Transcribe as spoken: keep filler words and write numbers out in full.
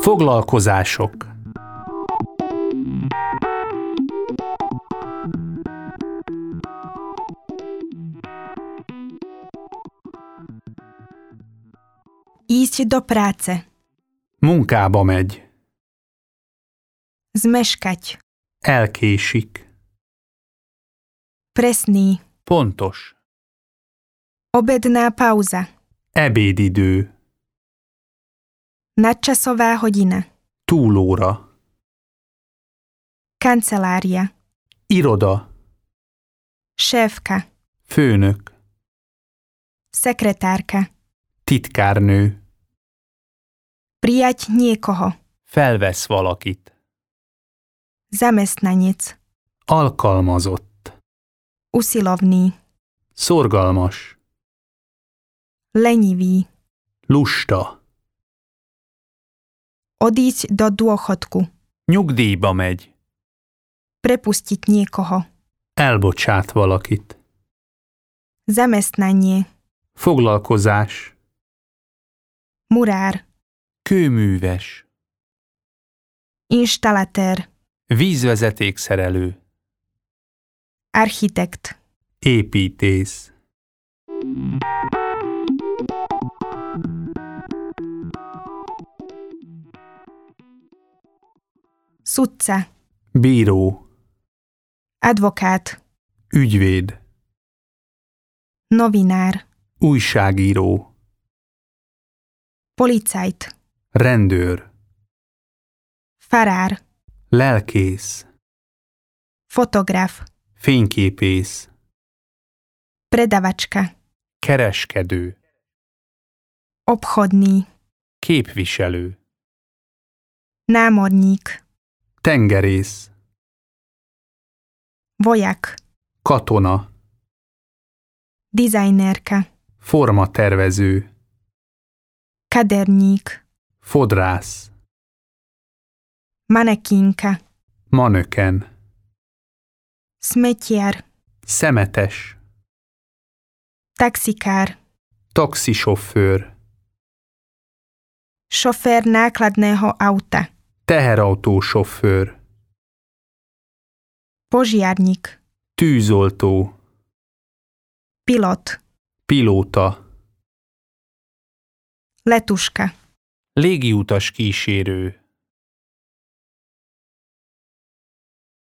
Foglalkozások. Ísť do práce. Munkába megy. Zmeškať. Elkésik. Presný. Pontos. Obedná pauza. Ebédidő. Nadčasová hodina. Túlóra. Kancelária. Iroda. Šéfka. Főnök. Sekretárka. Titkárnő. Prijať niekoho. Felvesz valakit. Zamestnanec. Alkalmazott. Usilovný. Szorgalmas. Lenivý. Lusta. Odísť do dôchodku. Nyugdíjba megy. Prepustiť niekoho. Elbocsát valakit. Zamestnanie. Foglalkozás. Murár. Kőműves. Inštalatér. Vízvezetékszerelő. Architekt. Építész. Sudca. Bíró. Advokát. Ügyvéd. Novinár. Újságíró. Policajt. Rendőr. Farár. Lelkész. Fotograf. Fényképész. Predavačka. Kereskedő. Obchodný. Képviselő. Námorník. Tengerész. Vojak. Katona. Dizajnerka. Formatervező. Kaderník. Fodrász. Manekínka. Manöken. Smetiar. Szemetes. Taxikár. Taxisofőr. Šofér nákladného auta. Teherautósofőr. Požiarník. Tűzoltó. Pilot. Pilóta. Letuška. Légiutas kísérő.